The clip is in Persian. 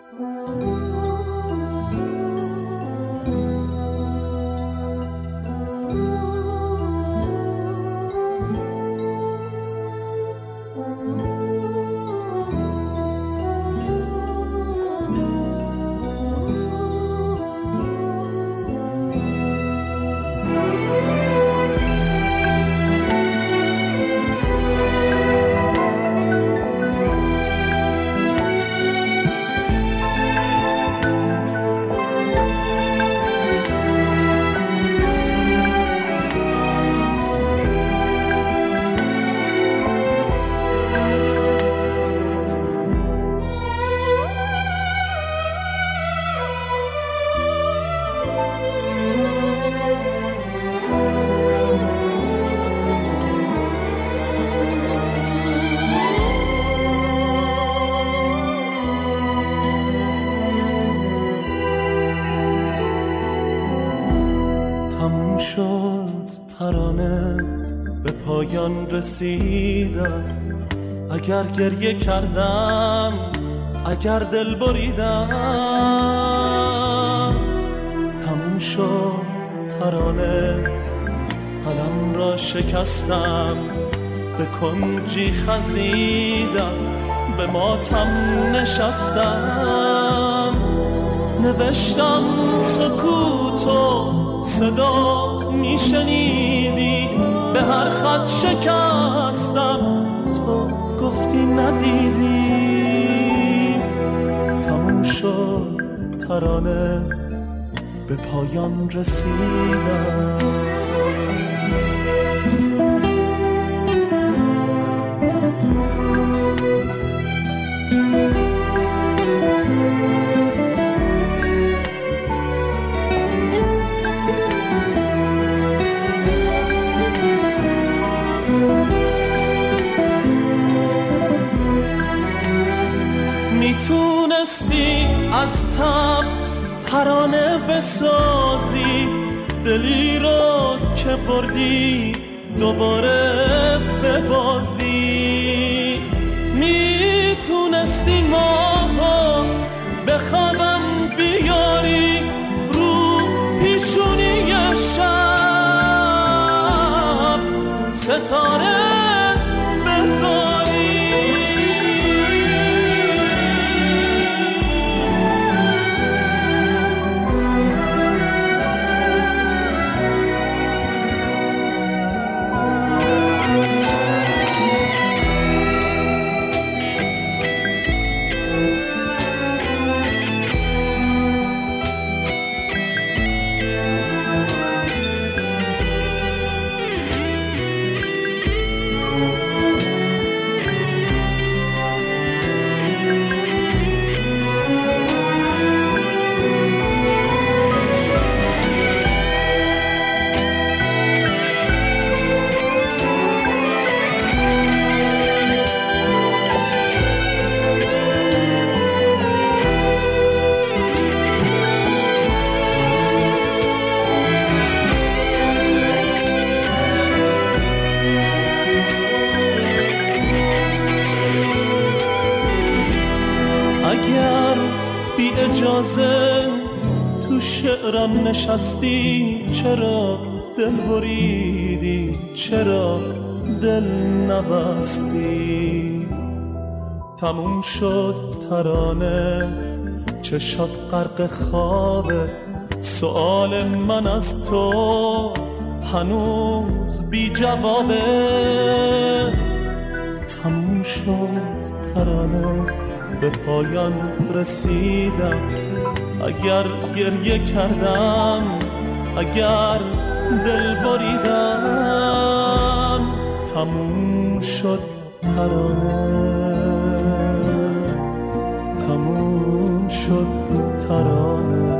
ترانه به پایان رسیدم، اگر گریه کردم، اگر دل بریدم، تموم شد ترانه، قلم را شکستم، به کنجی خزیدم، به ماتم نشستم، نوشتم سکوتو صدا میشنیدی، به هر خط شکستم، تو گفتی ندیدی. تموم شد ترانه، به پایان رسیدم. میتونستی از تب ترانه بسازی، دلی رو که بردی دوباره ببازی. میتونستی ماها به خوابم بیاری، رو پیشونی شب ستاره بذاری. اگر بی اجازه تو شعرم نشستی، چرا دل بریدی، چرا دل نبستی؟ تموم شد ترانه، چشات غرق خوابه، سؤال من از تو هنوز بی جوابه. تموم شد ترانه، به پایان رسیدم، اگر گریه کردم، اگر دل بریدم. تموم شد ترانه، تموم شد ترانه.